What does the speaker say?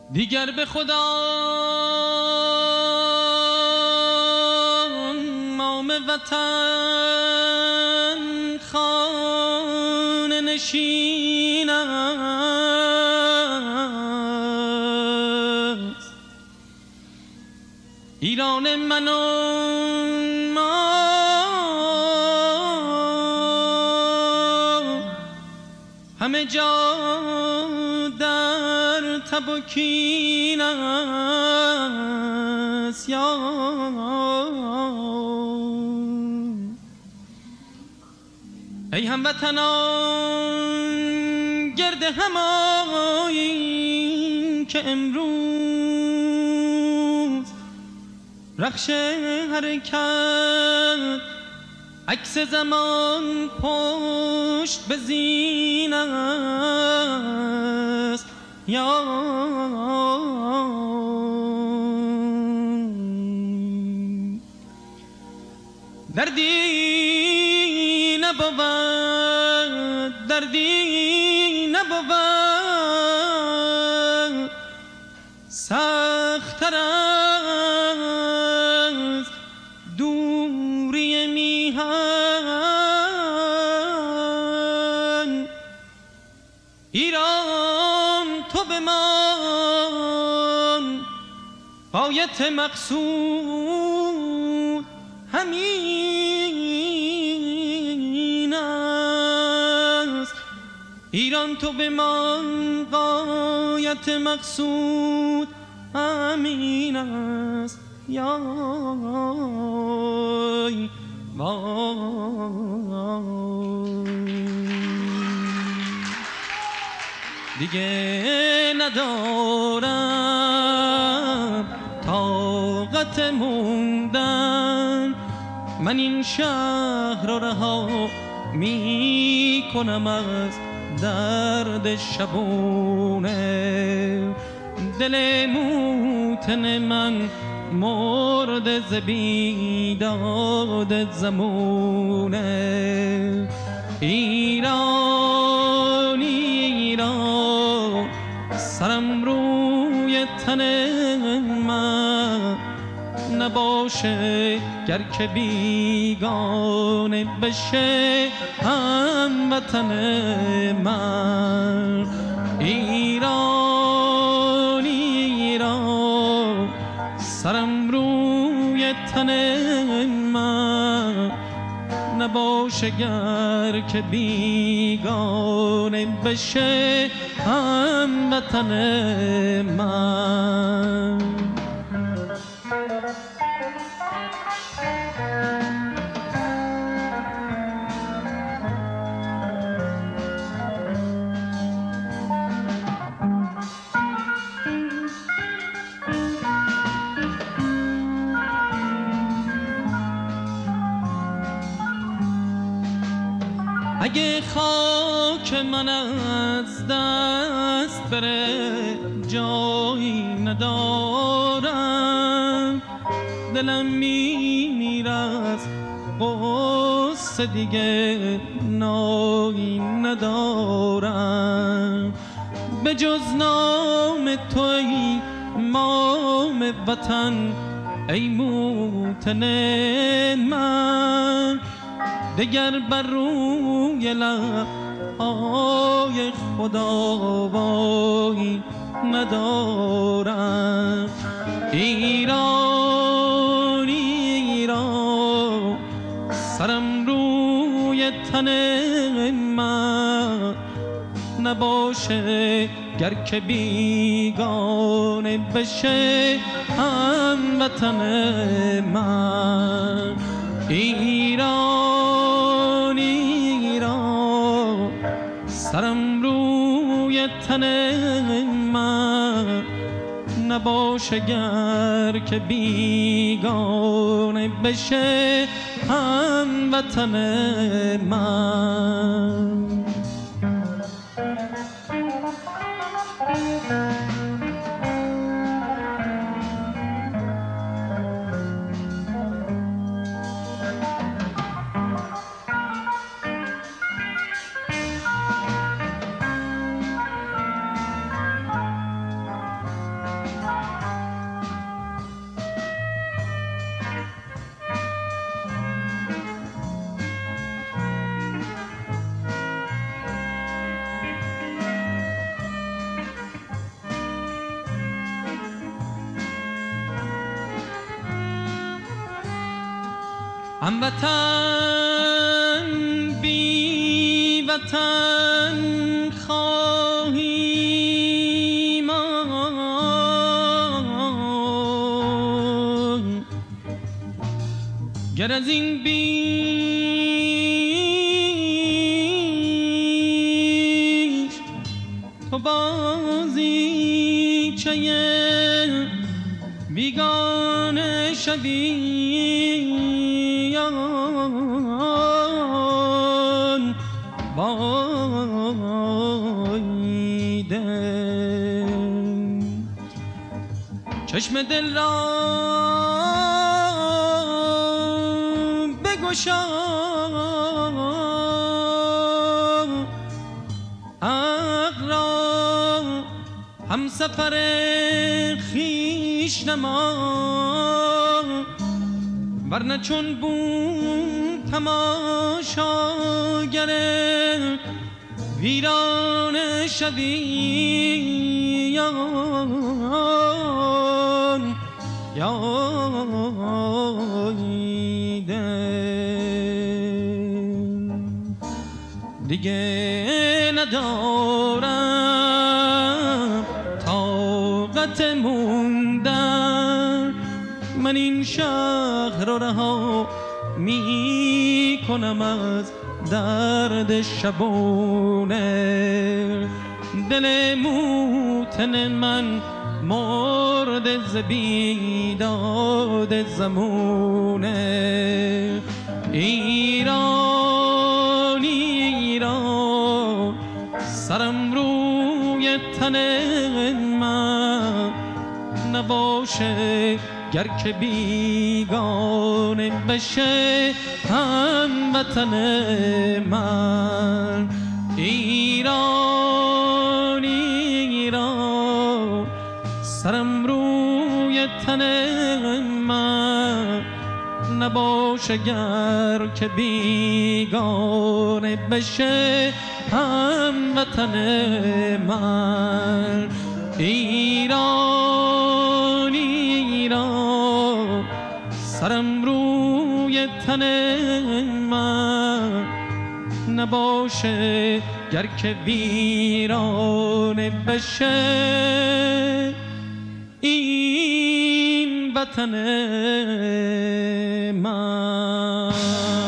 دیگر به خدا مام وطن خانه نشین است. ایران من و ما همه جا در تب و کین است. ای هموطنان گرد هم آیین که امروز رخش حرکت عکس زمان پشت به زین است. دردی نبود، دردی نبود سخت‌تر از دوری میهن. ایران تو بمان، غایت مقصود همین است. ایران تو بمان، غایت مقصود همین است. یا دیگه ندارم طاقت موندن، من این شهر را رها می کنم از درد شبونه. دل موتن من مرد ز بیداد زمونه. ایران ایران سرم روی تن من نباشه گر که بیگانه بشه هموطن من. ایران ایران سرم روی تن من نباشه گر که بیگانه بشه هموطن من. اگه خاک من از دست بره جایی ندارم، دلم میمیره از غصه دیگه نایی ندارم. به جز نام تو ای مام وطن ای موطن من، دگر بر روی لب‌های خداوایی ندارم. ایران ایران سرم روی تن من نباشه گر که بیگانه بشه هموطن من. ایران ایران سرم روی تن من نباشه گر که بیگانه بشه هموطن من. هموطن بی وطن خواهی ماند گر از این بیش تو بازیچه بیگانه شوی چشم دل را بگشا عقل را همسفر خویش نما ورنه چون بوم تماشاگر ویرانه شوی دیگه ندارم طاقت موندن من این شهر رو رها می کنم از درد شبونه دل موتن من مرد ز بیداد زمونه ایران ایران سرم روی تن من نباشه گر که بیگانه بشه هموطن من ایران ایران سرم روی تن من نباشه گر که بیگانه بشه هموطن من ایران ایران سرم روی تن من نباشه گر که ویرانه بشه این وطن من